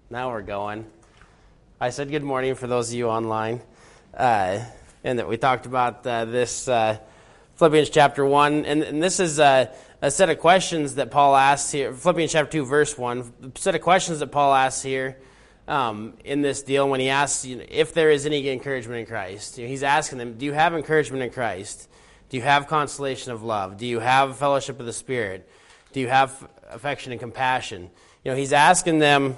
Now we're going. I said good morning for those of you online, and that we talked about this Philippians chapter 1, and this is a set of questions that Paul asks here. Philippians chapter 2, verse 1, a set of questions that Paul asks here in this deal when he asks if there is any encouragement in Christ. He's asking them, do you have encouragement in Christ? Do you have consolation of love? Do you have fellowship of the Spirit? Do you have affection and compassion? He's asking them.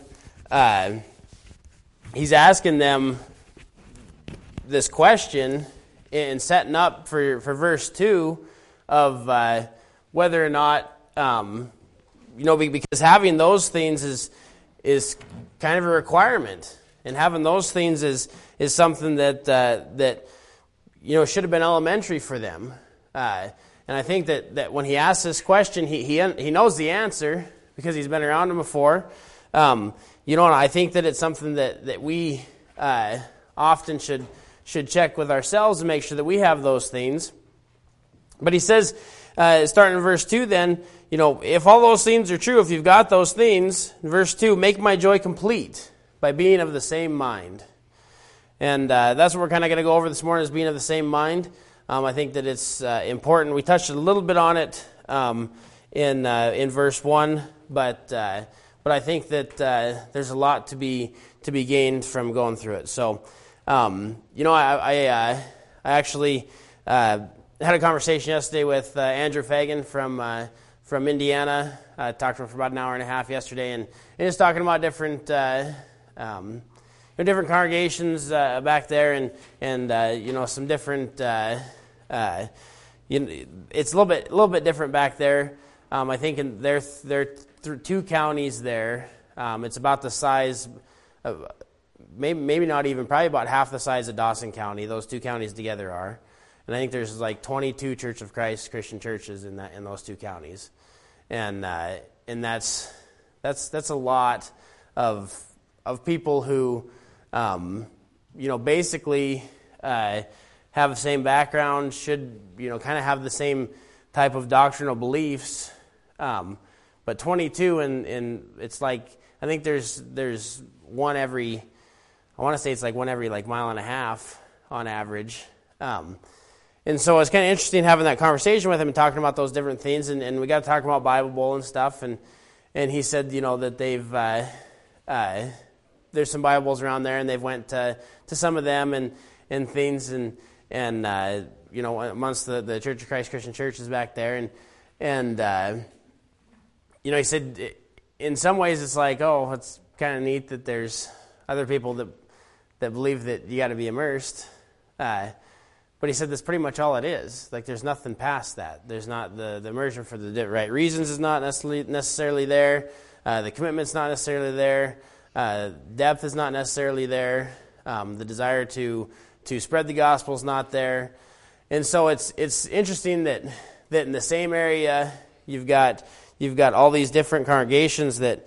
He's asking them this question and setting up for verse 2 of whether or not, because having those things is kind of a requirement. And having those things is something that should have been elementary for them. And I think that when he asks this question, he knows the answer because he's been around them before. And I think that it's something that we often should check with ourselves and make sure that we have those things. But he says, starting in verse 2 then, if all those things are true, if you've got those things, verse 2, make my joy complete by being of the same mind. And that's what we're kind of going to go over this morning, is being of the same mind. I think that it's important. We touched a little bit on it in verse 1, but I think that there's a lot to be gained from going through it. So, I actually had a conversation yesterday with Andrew Fagan from Indiana. I talked to him for about an hour and a half yesterday, and just talking about different different congregations back there, and some different. It's a little bit different back there. I think they're through 2 counties there. It's about the size of, maybe not even, probably about half the size of Dawson County. Those 2 counties together are. And I think there's like 22 Church of Christ Christian churches in those 2 counties. And that's a lot of people who basically have the same background, should kind of have the same type of doctrinal beliefs. But 22, and it's like, I think there's one every, I want to say it's like one every mile and a half on average. And so it's kind of interesting having that conversation with him and talking about those different things. And we got to talk about Bible Bowl and stuff. And he said, that they've, there's some Bible Bowls around there, and they've went to some of them and things, and amongst the Church of Christ Christian churches back there. And he said, in some ways it's like, oh, it's kind of neat that there's other people that believe that you got to be immersed. But he said that's pretty much all it is. Like, there's nothing past that. There's not the immersion for the right reasons is not necessarily there. The commitment's not necessarily there. Depth is not necessarily there. The desire to spread the gospel is not there. And so it's interesting that in the same area you've got all these different congregations that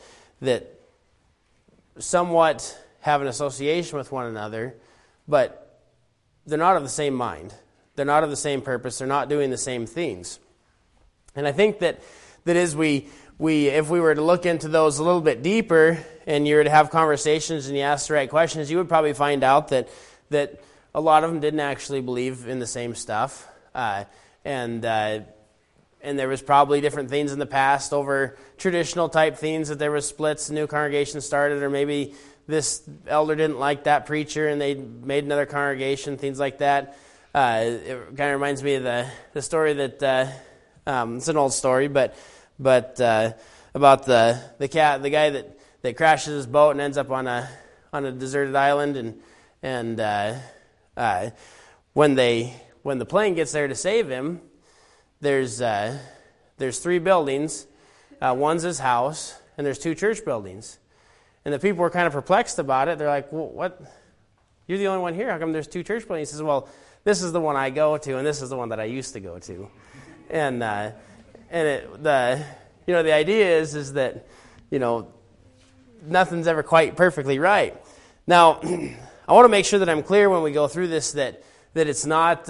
somewhat have an association with one another, but they're not of the same mind. They're not of the same purpose. They're not doing the same things. And I think that as we if we were to look into those a little bit deeper, and you were to have conversations and you ask the right questions, you would probably find out that a lot of them didn't actually believe in the same stuff. And there was probably different things in the past over traditional type things, that there was splits, new congregations started, or maybe this elder didn't like that preacher and they made another congregation, things like that. It kind of reminds me of the story that it's an old story, but about the guy that crashes his boat and ends up on a deserted island, and when the plane gets there to save him, there's 3 buildings. One's his house, and there's 2 church buildings. And the people were kind of perplexed about it. They're like, well, what? You're the only one here. How come there's 2 church buildings? He says, well, this is the one I go to, and this is the one that I used to go to. And the idea is that, nothing's ever quite perfectly right. Now, I want to make sure that I'm clear when we go through this that it's not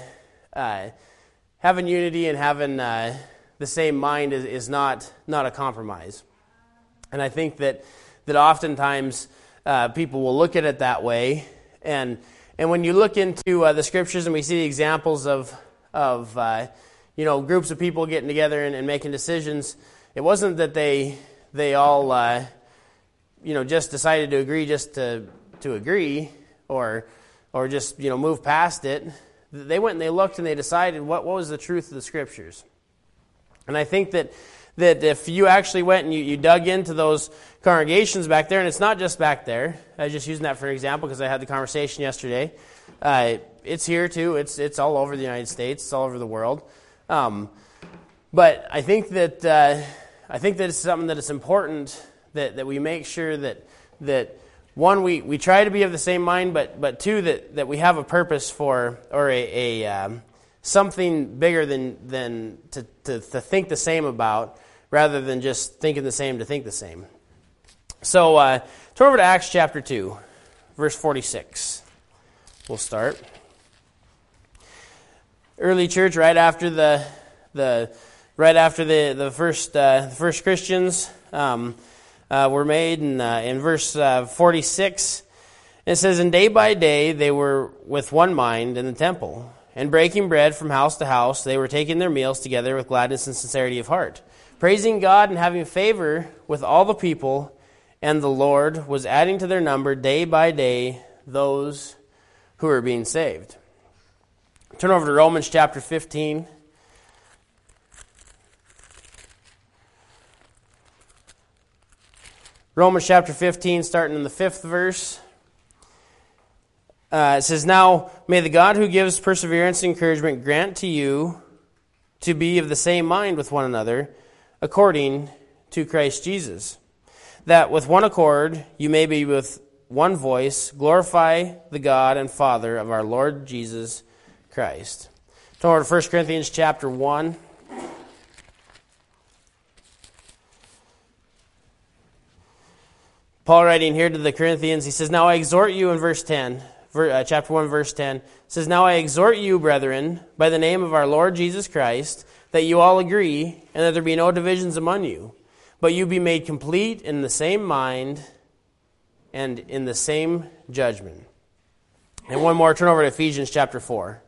having unity and having the same mind is not a compromise. And I think that that oftentimes people will look at it that way. And when you look into the scriptures and we see the examples of groups of people getting together and making decisions, it wasn't that they all just decided to agree just to agree or just move past it. They went and they looked and they decided what was the truth of the scriptures. And I think that if you actually went and you dug into those congregations back there, and it's not just back there, I was just using that for an example because I had the conversation yesterday. It's here too. It's all over the United States. It's all over the world. But I think that it's something that it's important that we make sure that one, we try to be of the same mind, but two, that we have a purpose for, or a something bigger than to think the same about, rather than just thinking the same to think the same. So turn over to Acts chapter 2, verse 46. We'll start. Early church, right after the first Christians were made, in verse 46, it says, "And day by day they were with one mind in the temple, and breaking bread from house to house, they were taking their meals together with gladness and sincerity of heart, praising God and having favor with all the people, and the Lord was adding to their number day by day those who were being saved." Turn over to Romans chapter 15. Romans chapter 15, starting in the 5th verse. It says, "Now may the God who gives perseverance and encouragement grant to you to be of the same mind with one another, according to Christ Jesus, that with one accord you may be with one voice glorify the God and Father of our Lord Jesus Christ." Turn over to 1 Corinthians chapter 1. Paul writing here to the Corinthians, he says, "Now I exhort you," in verse 10, chapter 1, verse 10, it says, "Now I exhort you, brethren, by the name of our Lord Jesus Christ, that you all agree, and that there be no divisions among you, but you be made complete in the same mind and in the same judgment." And one more, turn over to Ephesians chapter 4.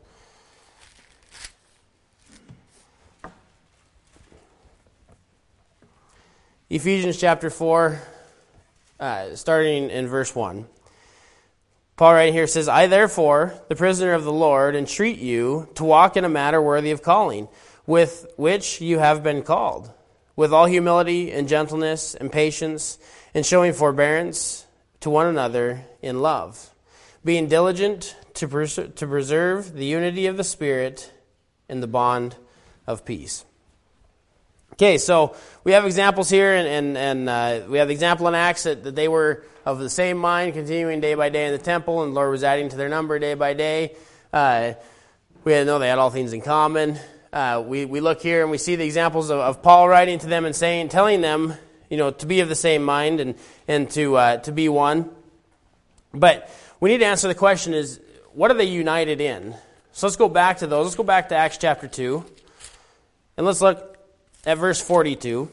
Ephesians chapter 4, starting in verse 1. Paul right here says, "I therefore, the prisoner of the Lord, entreat you to walk in a manner worthy of calling, with which you have been called, with all humility and gentleness and patience, and showing forbearance to one another in love, being diligent to preserve the unity of the Spirit in the bond of peace." Okay, so we have examples here, and we have the example in Acts that they were of the same mind, continuing day by day in the temple, and the Lord was adding to their number day by day. We had to know they had all things in common. We look here and we see the examples of Paul writing to them and telling them, to be of the same mind and to be one. But we need to answer the question is, what are they united in? So let's go back to those. Let's go back to Acts chapter 2, and let's look at verse 42.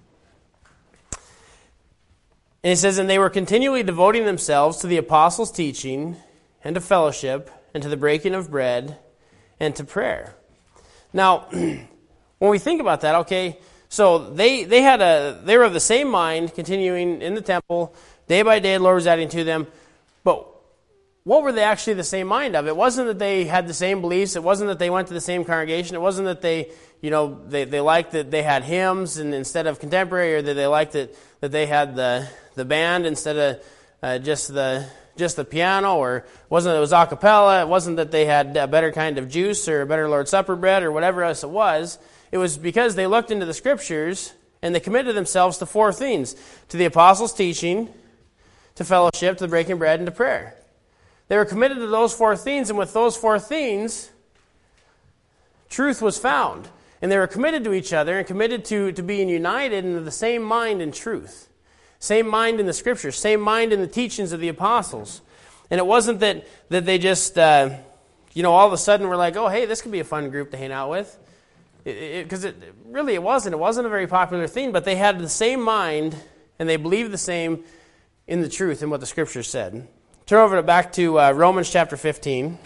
And it says, "And they were continually devoting themselves to the apostles' teaching, and to fellowship, and to the breaking of bread, and to prayer." Now, when we think about that, okay, so they were of the same mind, continuing in the temple, day by day the Lord was adding to them. But what were they actually the same mind of? It wasn't that they had the same beliefs. It wasn't that they went to the same congregation. It wasn't that they liked that they had hymns and instead of contemporary, or that they liked that they had the band instead of just the piano, or it wasn't that it was a cappella. It wasn't that they had a better kind of juice or a better Lord's Supper bread or whatever else it was. It was because they looked into the Scriptures and they committed themselves to four things: to the apostles' teaching, to fellowship, to the breaking of bread, and to prayer. They were committed to those four things, and with those four things, truth was found. And they were committed to each other and committed to being united in the same mind in truth. Same mind in the Scriptures, same mind in the teachings of the apostles. And it wasn't that they just, all of a sudden were like, oh, hey, this could be a fun group to hang out with. Because it wasn't. It wasn't a very popular thing, but they had the same mind, and they believed the same in the truth and what the Scripture said. Turn over back to Romans chapter 15.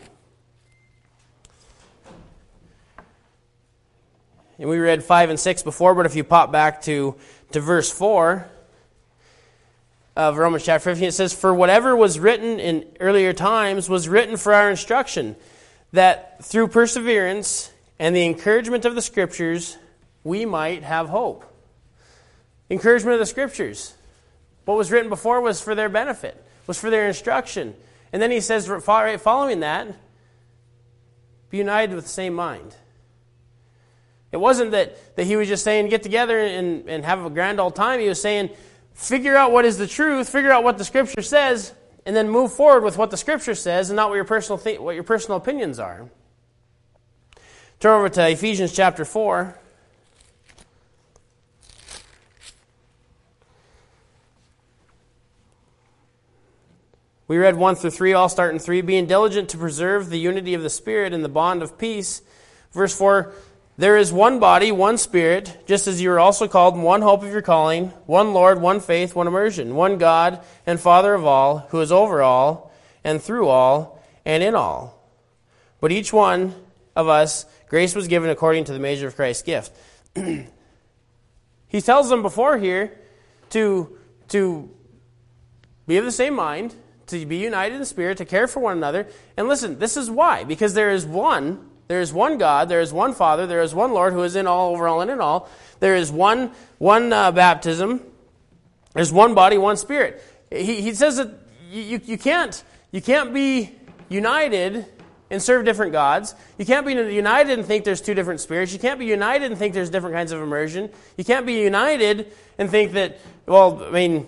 And we read 5 and 6 before, but if you pop back to verse 4 of Romans chapter 15, it says, "For whatever was written in earlier times was written for our instruction, that through perseverance and the encouragement of the Scriptures we might have hope." Encouragement of the Scriptures. What was written before was for their benefit, was for their instruction. And then he says, right following that, be united with the same mind. It wasn't that he was just saying get together and have a grand old time. He was saying figure out what is the truth, figure out what the Scripture says, and then move forward with what the Scripture says and not what your personal opinions are. Turn over to Ephesians chapter 4. We read 1 through 3, I'll start in 3. "Being diligent to preserve the unity of the Spirit in the bond of peace." Verse 4, "There is one body, one Spirit, just as you are also called in one hope of your calling, one Lord, one faith, one immersion, one God and Father of all, who is over all, and through all, and in all. But each one of us, grace was given according to the measure of Christ's gift." He tells them before here to be of the same mind, to be united in spirit, to care for one another. And listen, this is why. Because there is one God, there is one Father, there is one Lord who is in all, over all, and in all. There is one baptism. There's one body, one Spirit. He says that you can't be united and serve different gods. You can't be united and think there's two different spirits. You can't be united and think there's different kinds of immersion. You can't be united and think that, well, I mean,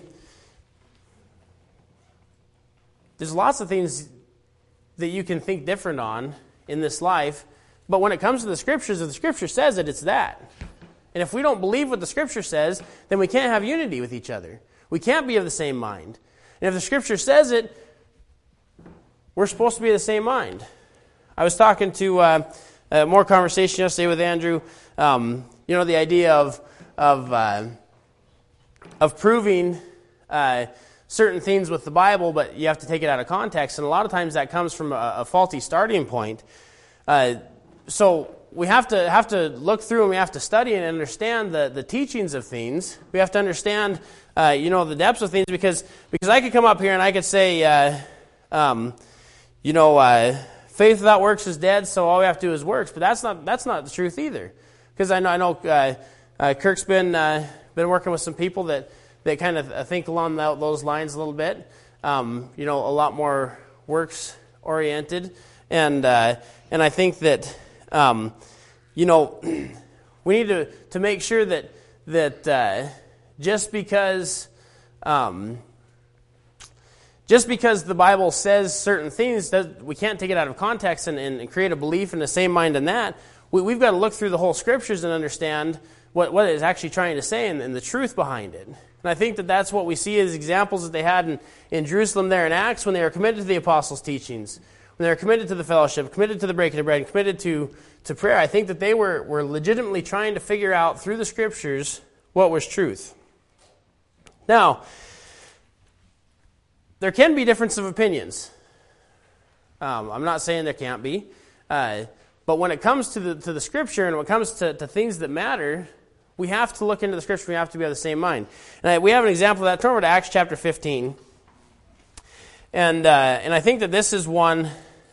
there's lots of things that you can think different on in this life, but when it comes to the Scriptures, if the Scripture says it, it's that. And if we don't believe what the Scripture says, then we can't have unity with each other. We can't be of the same mind. And if the Scripture says it, we're supposed to be of the same mind. I was talking to more conversation yesterday with Andrew. The idea of proving certain things with the Bible, but you have to take it out of context, and a lot of times that comes from a faulty starting point. So we have to look through and we have to study and understand the teachings of things. We have to understand the depths of things, because I could come up here and I could say faith without works is dead, so all we have to do is works. But that's not the truth either, because I know Kirk's been working with some people that kind of think along those lines a little bit. A lot more works oriented, and I think that we need to make sure that just because the Bible says certain things, we can't take it out of context and create a belief in the same mind in that. We've got to look through the whole Scriptures and understand what it's actually trying to say and the truth behind it. And I think that that's what we see as examples that they had in Jerusalem there in Acts, when they were committed to the apostles' teachings, when they were committed to the fellowship, committed to the breaking of bread, and committed to prayer. I think that they were legitimately trying to figure out through the Scriptures what was truth. Now, there can be difference of opinions. I'm not saying there can't be. But when it comes to the Scripture and when it comes to things that matter, we have to look into the Scripture. We have to be of the same mind. And we have an example of that. Turn over to Acts chapter 15. And I think that this is one...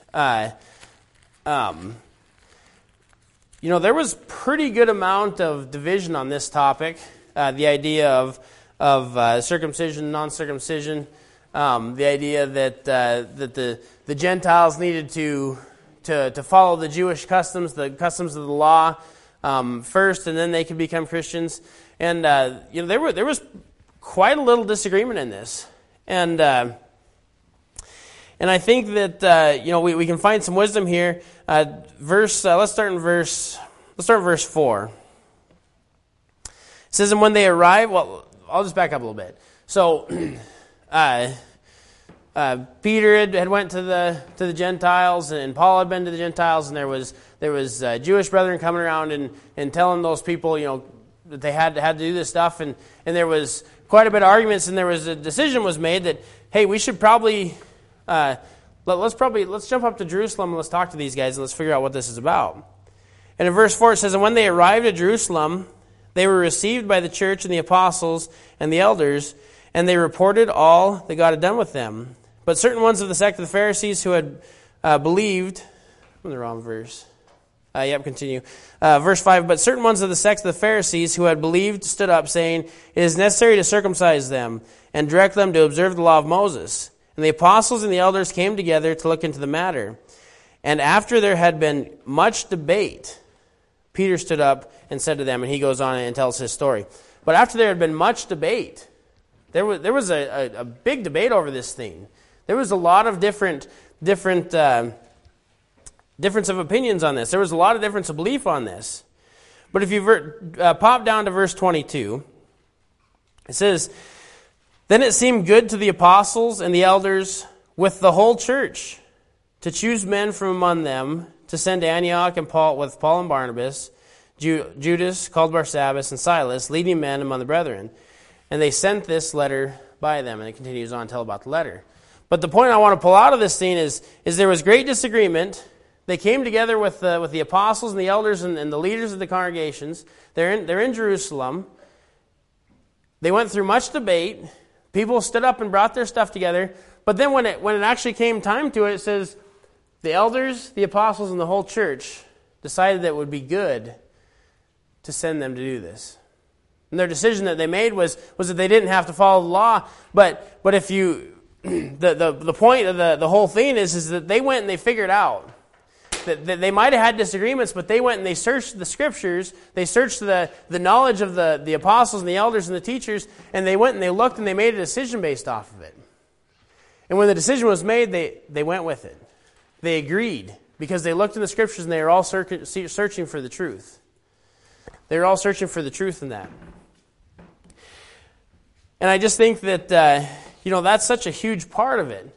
there was pretty good amount of division on this topic. The idea of circumcision, non-circumcision. The idea that the Gentiles needed to follow the Jewish customs, the customs of the law first, and then they could become Christians. And there was quite a little disagreement in this, and I think that we can find some wisdom here. Let's start in verse 4. It says, "And when they arrived," well, I'll just back up a little bit. So. Peter had went to the Gentiles, and Paul had been to the Gentiles, and there was Jewish brethren coming around and telling those people that they had to do this stuff, and there was quite a bit of arguments, and there was a decision was made that, hey, we should probably, let's jump up to Jerusalem and let's talk to these guys and let's figure out what this is about. And in verse 4 it says, "And when they arrived at Jerusalem, they were received by the church and the apostles and the elders, and they reported all that God had done with them. But certain ones of the sect of the Pharisees who had believed," I'm in the wrong verse. Continue. Verse 5, "But certain ones of the sect of the Pharisees who had believed stood up, saying, 'It is necessary to circumcise them and direct them to observe the law of Moses.' And the apostles and the elders came together to look into the matter. And after there had been much debate, Peter stood up and said to them," and he goes on and tells his story. But after there had been much debate, there was a big debate over this thing. There was a lot of different difference of opinions on this. There was a lot of difference of belief on this. But if you pop down to verse 22, it says, "Then it seemed good to the apostles and the elders with the whole church to choose men from among them to send to Antioch and with Paul and Barnabas, Judas, called Barsabbas, and Silas, leading men among the brethren. And they sent this letter by them." And it continues on to tell about the letter. But the point I want to pull out of this scene is there was great disagreement. They came together with the apostles and the elders and the leaders of the congregations. They're in Jerusalem. They went through much debate. People stood up and brought their stuff together. But then when it actually came time to it, it says the elders, the apostles, and the whole church decided that it would be good to send them to do this. And their decision that they made was that they didn't have to follow the law. But if you the point of the whole thing is that they went and they figured out that they might have had disagreements, but they went and they searched the scriptures, they searched the knowledge of the apostles and the elders and the teachers, and they went and they looked and they made a decision based off of it. And when the decision was made, they went with it. They agreed because they looked in the scriptures and they were all searching for the truth. They were all searching for the truth in that. And I just think that, that's such a huge part of it.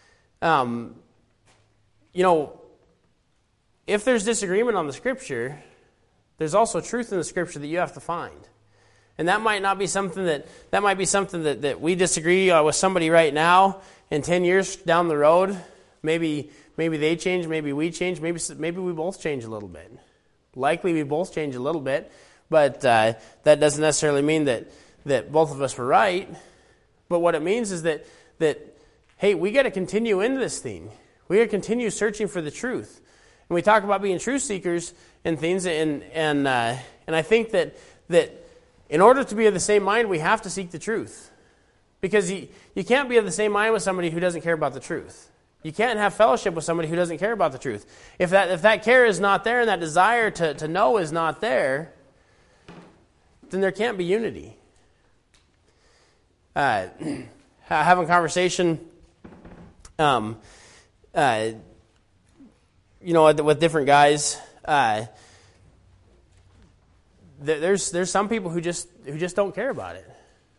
If there's disagreement on the scripture, there's also truth in the scripture that you have to find. And that might be something that we disagree with somebody right now, and 10 years down the road, maybe they change, maybe we change, maybe we both change a little bit. Likely we both change a little bit, but that doesn't necessarily mean that both of us were right. But what it means is that hey, we got to continue into this thing. We got to continue searching for the truth. And we talk about being truth seekers and things, and I think that in order to be of the same mind, we have to seek the truth. Because you can't be of the same mind with somebody who doesn't care about the truth. You can't have fellowship with somebody who doesn't care about the truth. If that care is not there and that desire to know is not there, then there can't be unity. Having a conversation, with different guys. There's some people who just don't care about it.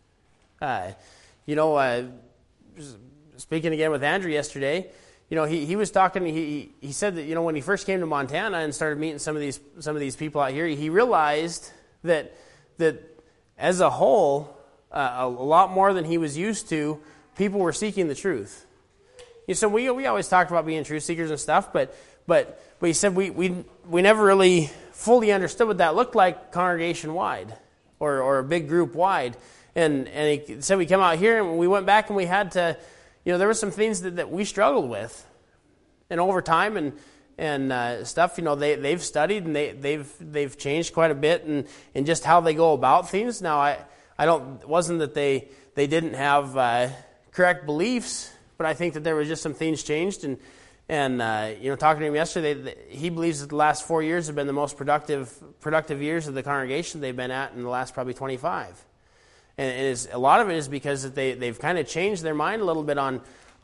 Speaking again with Andrew yesterday, he was talking. He said that when he first came to Montana and started meeting some of these people out here, he realized that as a whole, a lot more than he was used to, people were seeking the truth. So we always talked about being truth seekers and stuff, but he said we never really fully understood what that looked like congregation wide or a big group wide. And he said we come out here and we went back and we had to, there were some things that we struggled with. And over time and stuff, they've studied and they've changed quite a bit in just how they go about things. Now it wasn't that they didn't have correct beliefs, but I think that there was just some things changed. And talking to him yesterday, he believes that the last 4 years have been the most productive years of the congregation they've been at in the last probably 25. And a lot of it is because that they've kind of changed their mind a little bit on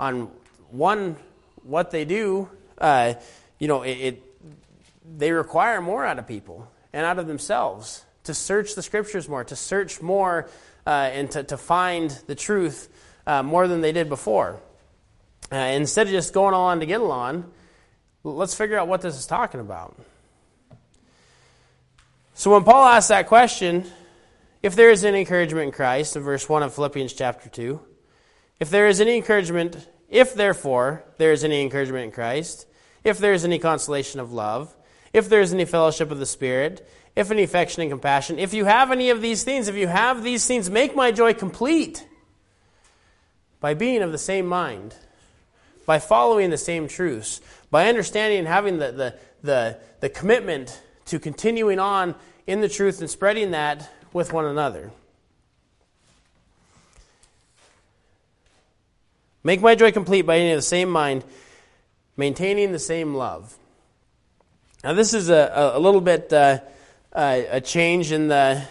what they do. They require more out of people and out of themselves to search the scriptures more, to search more, and to find the truth more than they did before. Instead of just going on to get along, let's figure out what this is talking about. So when Paul asks that question, if there is any encouragement in Christ, in verse 1 of Philippians chapter 2, if there is any encouragement, if therefore there is any encouragement in Christ, if there is any consolation of love, if there is any fellowship of the Spirit, if any affection and compassion, if you have any of these things, make my joy complete by being of the same mind, by following the same truths, by understanding and having the commitment to continuing on in the truth and spreading that with one another. Make my joy complete by being of the same mind, maintaining the same love. Now this is a little bit a change in the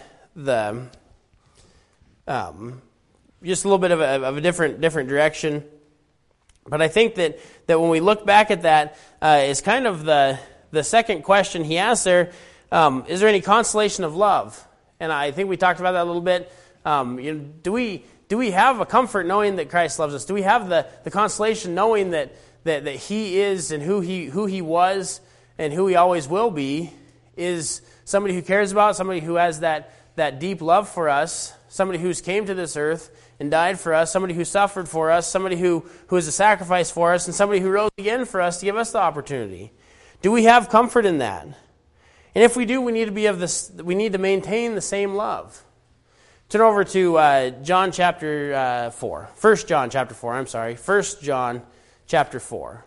just a little bit of a different direction. But I think that when we look back at that, is kind of the second question he asks there, is there any consolation of love? And I think we talked about that a little bit. Do we have a comfort knowing that Christ loves us? Do we have the consolation knowing that He is and who He was and who He always will be is somebody who cares about, somebody who has that deep love for us, somebody who's came to this earth and died for us, somebody who suffered for us, somebody who is a sacrifice for us, and somebody who rose again for us to give us the opportunity? Do we have comfort in that? And if we do, we need to maintain the same love. Turn over to John chapter 4. 1 John chapter 4, I'm sorry. 1 John chapter 4.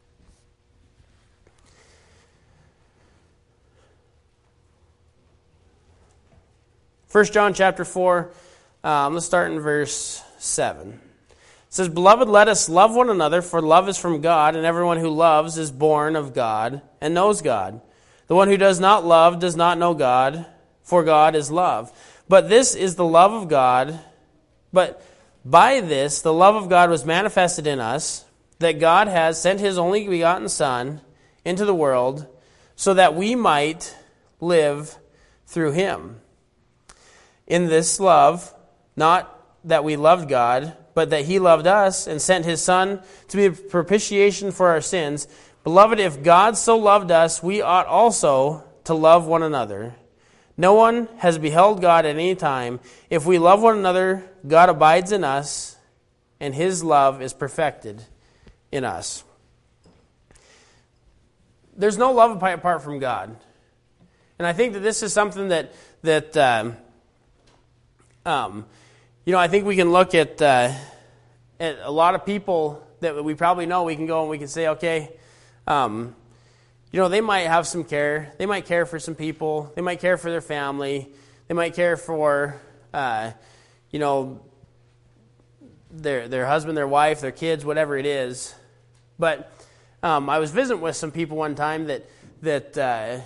First John chapter 4, let's start in verse 7. It says, "Beloved, let us love one another, for love is from God, and everyone who loves is born of God and knows God. The one who does not love does not know God, for God is love. But this is the love of God. But by this the love of God was manifested in us, that God has sent His only begotten Son into the world, so that we might live through Him. In this love, not that we loved God, but that He loved us and sent His Son to be a propitiation for our sins. Beloved, if God so loved us, we ought also to love one another. No one has beheld God at any time. If we love one another, God abides in us, and His love is perfected in us." There's no love apart from God. And I think that this is something that I think we can look at a lot of people that we probably know. We can go and we can say, okay, they might have some care. They might care for some people. They might care for their family. They might care for, their husband, their wife, their kids, whatever it is. But I was visiting with some people one time that the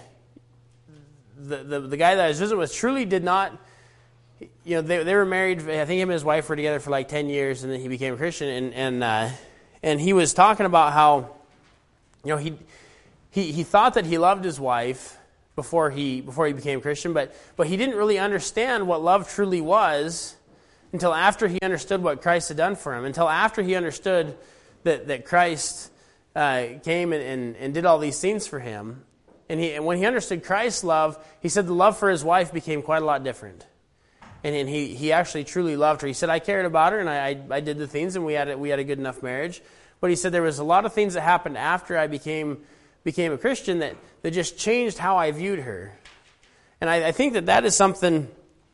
guy that I was visiting with truly did not. They were married. I think him and his wife were together for like 10 years, and then he became a Christian. And he was talking about how, he thought that he loved his wife before he became Christian, but he didn't really understand what love truly was until after he understood what Christ had done for him. Until after he understood that Christ came and did all these things for him. And when he understood Christ's love, he said the love for his wife became quite a lot different. And he actually truly loved her. He said, I cared about her, and I did the things, and we had a good enough marriage. But he said there was a lot of things that happened after I became a Christian that just changed how I viewed her. And I think that is something,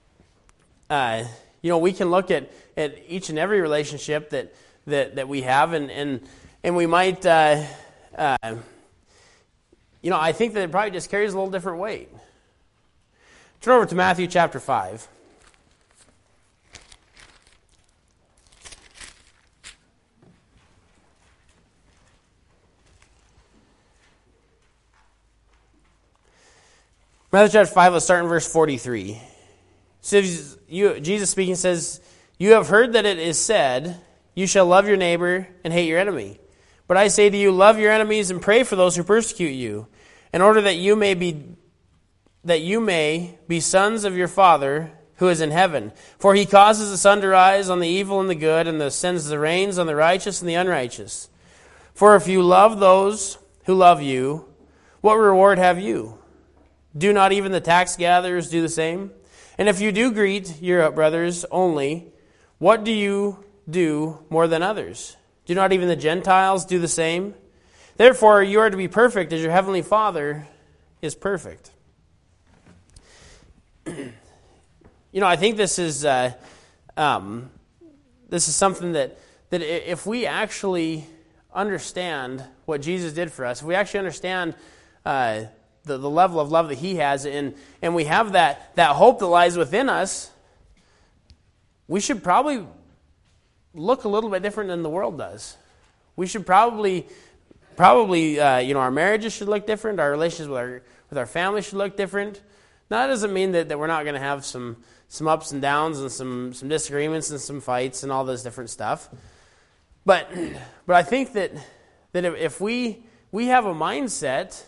we can look at each and every relationship that we have, and we might, I think that it probably just carries a little different weight. Turn over to Matthew chapter 5. Matthew chapter 5, let's start in verse 43. So Jesus speaking says, "You have heard that it is said, you shall love your neighbor and hate your enemy. But I say to you, love your enemies and pray for those who persecute you, in order that you may be sons of your Father who is in heaven. For He causes the sun to rise on the evil and the good, and sends the rains on the righteous and the unrighteous. For if you love those who love you, what reward have you? Do not even the tax gatherers do the same? And if you do greet your brothers only, what do you do more than others? Do not even the Gentiles do the same? Therefore, you are to be perfect as your heavenly Father is perfect. I think this is something that if we actually understand what Jesus did for us, if we actually understand the level of love that He has, and we have that hope that lies within us, we should probably look a little bit different than the world does. We should probably our marriages should look different. Our relations with our family should look different. Now, that doesn't mean that we're not going to have some ups and downs and some disagreements and some fights and all this different stuff. But I think that if we have a mindset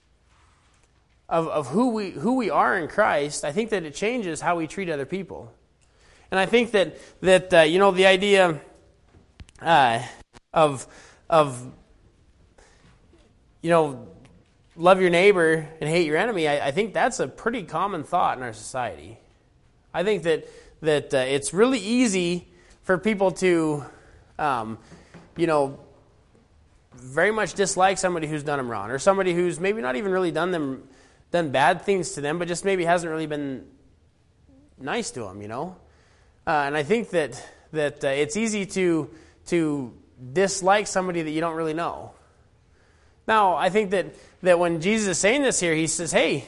of who we are in Christ, I think that it changes how we treat other people. And I think that the idea of love your neighbor and hate your enemy, I think that's a pretty common thought in our society. I think that it's really easy for people to, very much dislike somebody who's done them wrong, or somebody who's maybe not even really done bad things to them, but just maybe hasn't really been nice to them, And I think that it's easy to dislike somebody that you don't really know. Now, I think that when Jesus is saying this here, He says, hey,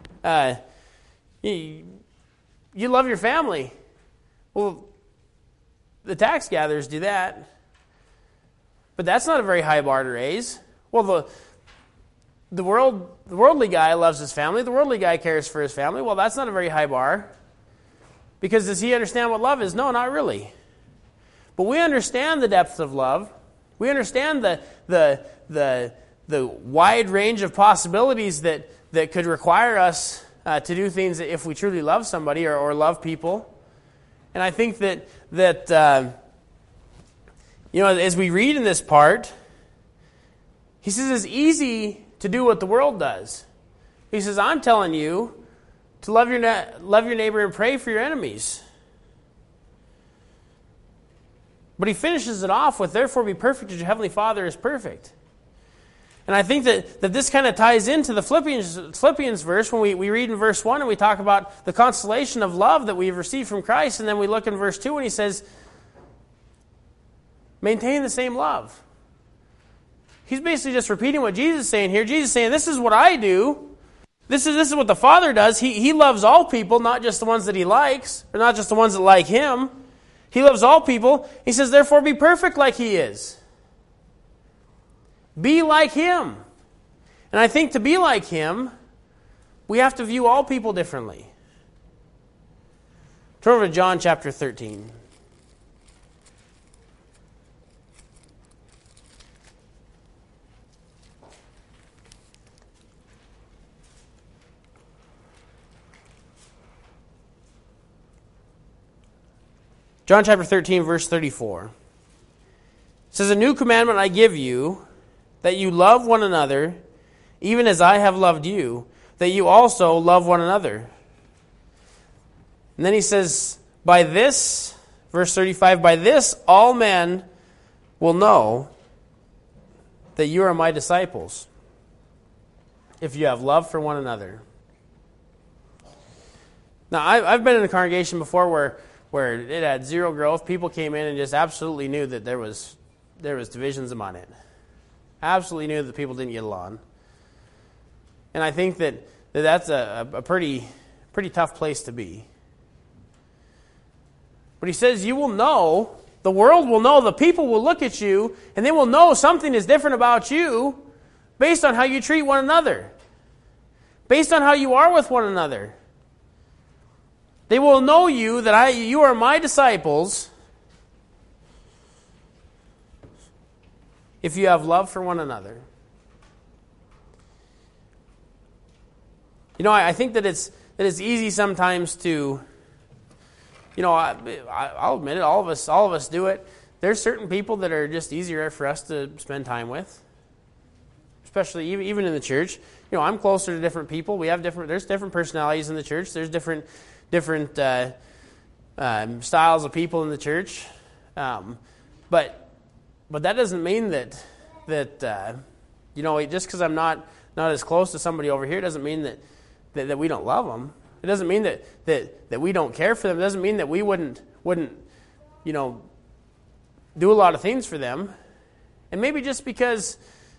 you love your family. Well, the tax gatherers do that. But that's not a very high bar to raise. Well, the worldly guy loves his family. The worldly guy cares for his family. Well, that's not a very high bar. Because does he understand what love is? No, not really. But we understand the depth of love. We understand the wide range of possibilities that could require us to do things if we truly love somebody or love people. And I think that as we read in this part, He says it's easy to do what the world does. He says, I'm telling you to love your neighbor and pray for your enemies. But He finishes it off with, therefore be perfect as your heavenly Father is perfect. And I think that this kind of ties into the Philippians verse when we read in verse 1 and we talk about the consolation of love that we've received from Christ. And then we look in verse 2 and he says, maintain the same love. He's basically just repeating what Jesus is saying here. Jesus is saying, this is what I do. This is what the Father does. He loves all people, not just the ones that He likes, or not just the ones that like Him. He loves all people. He says, therefore be perfect like He is. Be like Him. And I think to be like Him, we have to view all people differently. Turn over to John chapter 13. John chapter 13, verse 34. It says, a new commandment I give you, that you love one another, even as I have loved you, that you also love one another. And then he says, by this, verse 35, by this all men will know that you are my disciples, if you have love for one another. Now, I've been in a congregation before where it had zero growth. People came in and just absolutely knew that there was divisions among it. Absolutely knew that people didn't get along. And I think that's a pretty tough place to be. But he says you will know, the world will know, the people will look at you, and they will know something is different about you based on how you treat one another. Based on how you are with one another. They will know you that you are my disciples if you have love for one another. I think that it's easy sometimes to, I'll admit it, all of us do it. There's certain people that are just easier for us to spend time with, especially even in the church. I'm closer to different people. There's different personalities in the church. There's different different styles of people in the church, but that doesn't mean that just because I'm not as close to somebody over here doesn't mean that we don't love them. It doesn't mean that we don't care for them. It doesn't mean that we wouldn't do a lot of things for them. And maybe just because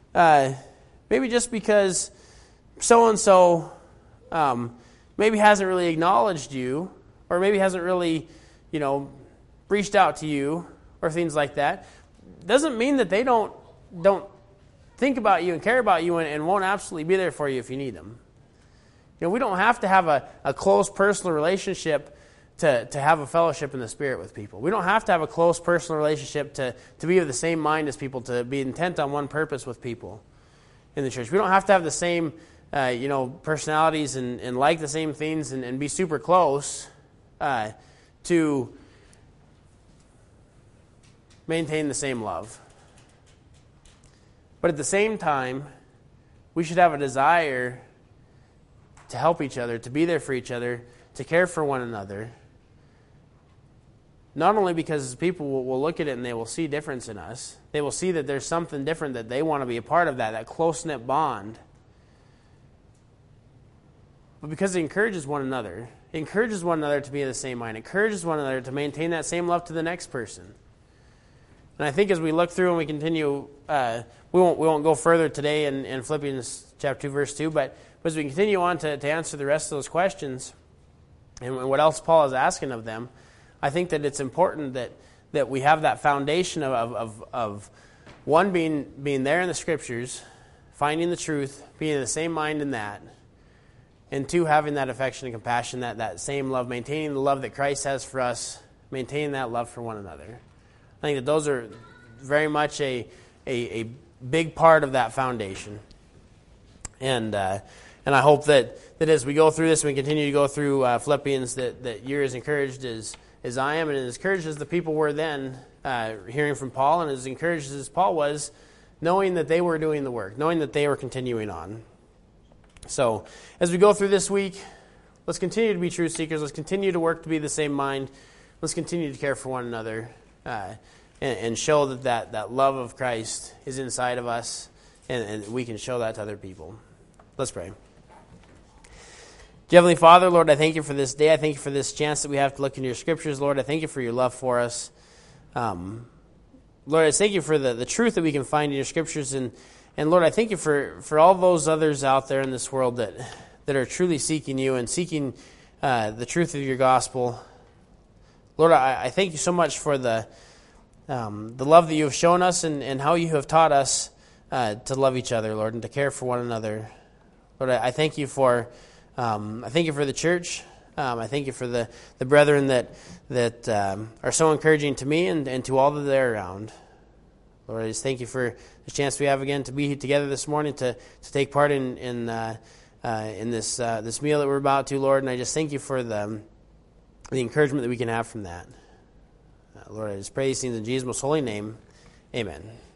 so and so maybe hasn't really acknowledged you, or maybe hasn't really reached out to you, or things like that, doesn't mean that they don't think about you and care about you and won't absolutely be there for you if you need them. We don't have to have a close personal relationship to have a fellowship in the Spirit with people. We don't have to have a close personal relationship to be of the same mind as people, to be intent on one purpose with people in the church. We don't have to have the same personalities and like the same things and be super close to maintain the same love. But at the same time, we should have a desire to help each other, to be there for each other, to care for one another. Not only because people will look at it and they will see difference in us, they will see that there's something different that they want to be a part of, that close-knit bond, but because it encourages one another. It encourages one another to be of the same mind. It encourages one another to maintain that same love to the next person. And I think as we look through and we continue, we won't go further today in Philippians chapter 2, verse 2, but as we continue on to answer the rest of those questions and what else Paul is asking of them, I think that it's important that we have that foundation of one, being there in the Scriptures, finding the truth, being of the same mind in that, and two, having that affection and compassion, that same love, maintaining the love that Christ has for us, maintaining that love for one another. I think that those are very much a big part of that foundation. And I hope that as we go through this and we continue to go through Philippians, that you're as encouraged as I am, and as encouraged as the people were then hearing from Paul, and as encouraged as Paul was, knowing that they were doing the work, knowing that they were continuing on. So as we go through this week, let's continue to be truth seekers. Let's continue to work to be the same mind. Let's continue to care for one another and show that love of Christ is inside of us, and we can show that to other people. Let's pray. Dear Heavenly Father, Lord, I thank you for this day. I thank you for this chance that we have to look into your Scriptures. Lord, I thank you for your love for us. Lord, I thank you for the truth that we can find in your Scriptures. And Lord, I thank you for all those others out there in this world that are truly seeking you and seeking the truth of your gospel. Lord, I thank you so much for the love that you have shown us and how you have taught us to love each other, Lord, and to care for one another. Lord, I thank you for the church. I thank you for the brethren that are so encouraging to me and to all that they're around. Lord, I just thank you for the chance we have again to be together this morning to take part in this meal that we're about to, Lord. And I just thank you for the encouragement that we can have from that. Lord, I just pray these things in Jesus' most holy name. Amen.